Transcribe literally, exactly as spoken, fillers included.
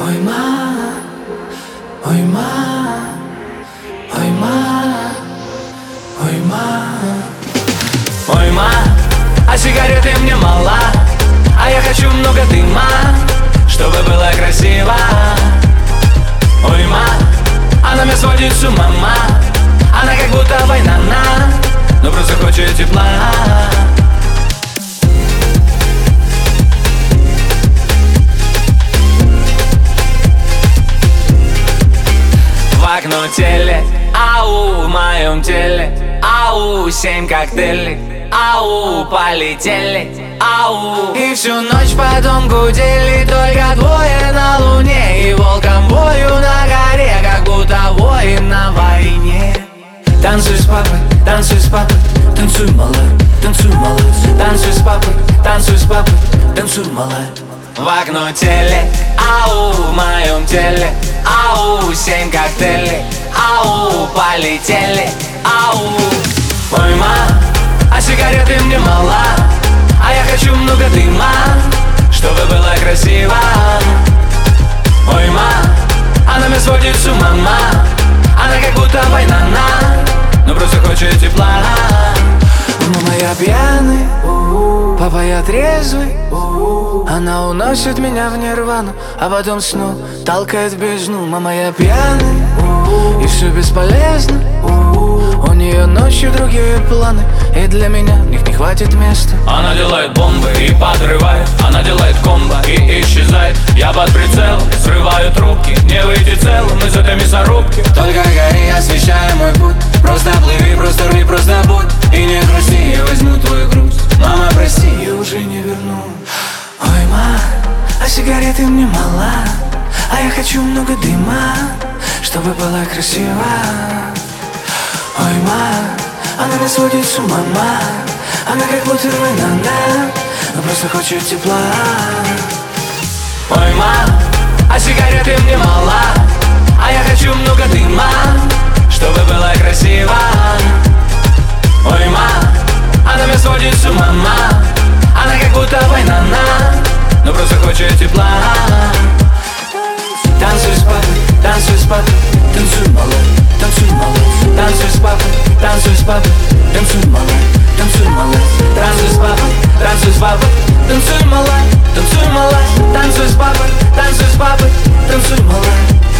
Ой, ма, ой, ма, ой, ма, ой, ма. Ой, ма, а сигареты мне мало, а я хочу много дыма, чтобы было красиво. Ой, ма, она меня сводит с ума, ма. Она как будто война, но просто хочет тепла. В окно теле, ау, в моем теле, ау, семь коктейлей, ау, полетели, ау. И всю ночь потом гудели только двое на луне, и волком бою на горе, как будто воин на войне. Танцуй с папой, танцуй с папой, танцуй, малая, танцуй, малая. Танцуй с папой, танцуй с папой, танцуй, малая. В окно теле, ау, в моем теле, ау, семь коктейлей, ау, полетели, ау. Ой, ма, а сигареты мне мало, а я хочу много дыма, чтобы было красиво. Ой, ма, она меня сводит с ума, ма. Она как будто война, но просто хочет тепла. Мама, я пьяный, папа, я трезвый. Она уносит меня в нирвану, а потом снова толкает в бездну. Мама, я пьяный, и все бесполезно. У нее ночью другие планы, и для меня в них не хватит места. Она делает бомбы и подрывает, она делает комбо и исчезает. Я под прицел, срываю трубки, не выйти целым из этой мясорубки. Только гори, освещай мой путь. Просто плыви, просто рви, просто будь. И не грусти, я возьму твою грусть. Мама, прости, я уже не верну. Ой, ма, а сигареты мне мало, а я хочу много дыма, чтобы было красиво. Ой, ма, она меня сводит с ума, ма. Она как будто война, но просто хочет тепла. Ой, ма, а сигареты мне мало, а я хочу много дыма, чтобы было красиво. Ой, ма, она меня сводит с ума, ма. Она как будто война, но просто хочет тепла. Танцуй с папой, танцуй с папой, танцуй, малой, танцуй, малой. Танцуй с папой, танцуй с папой, танцуй, малой, танцуй, малой. Танцуй с папой, танцуй с папой, танцуй, малой, танцуй, малой. Танцуй с папой, танцуй с папой, танцуй, малой.